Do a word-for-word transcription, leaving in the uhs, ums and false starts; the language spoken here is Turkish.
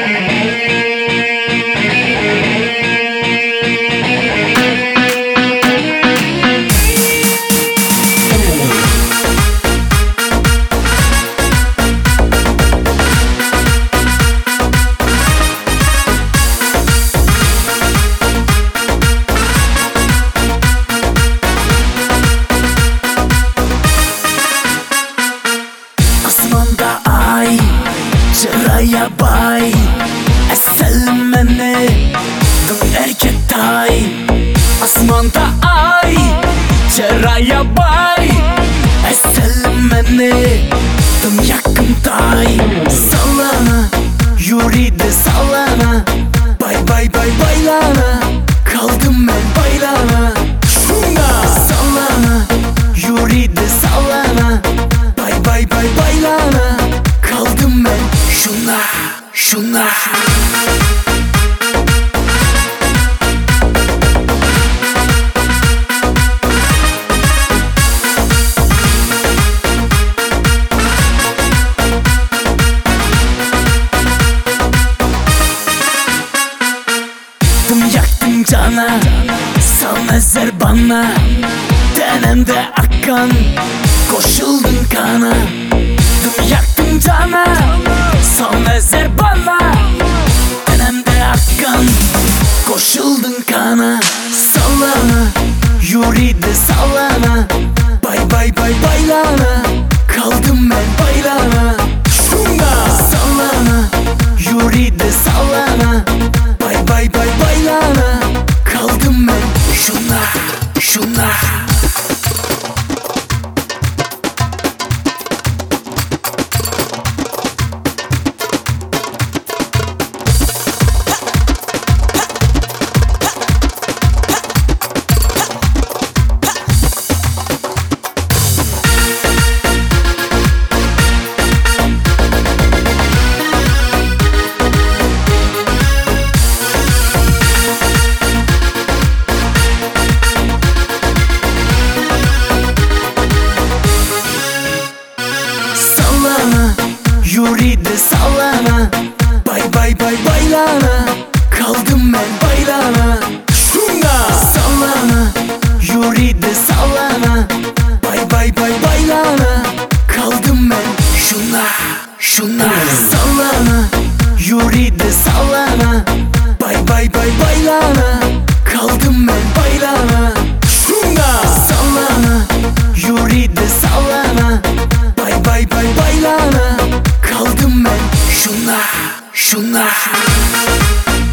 Ceraya bay Eselmeni Dön erkek tay Asmanda ay Ceraya bay Eselmeni Dön yakın tay Sallana Yürüdü sallana Bay bay bay baylana Kaldım ben baylana Şuna Sallana Yürüdü sallana Bay bay bay baylana Kaldım ben şuna, şuna Dım yaktım cana Sal ezer bana Denemde akan Koşuldun kana Dım yaktım cana Sal ezer bana Denemde akan Koşuldun kana Sallana Yürüdü sallana Bay bay bay baylana Kaldım ben baylana Şuna Sallana Yürüdü sallana Bay bay bay baylana Kaldım ben şuna, şuna Yürüdü sallana Bay bay bay baylana Kaldım ben baylana Şuna Sallana Yürüdü sallana Bay bay bay baylana Kaldım ben şuna, şuna Sallana Yürüdü sallana Bay bay bay baylana Kaldım ben baylana Şuna Sallana Yürüdü sallana Bay bay bay baylana Kaldım ben şuna, şuna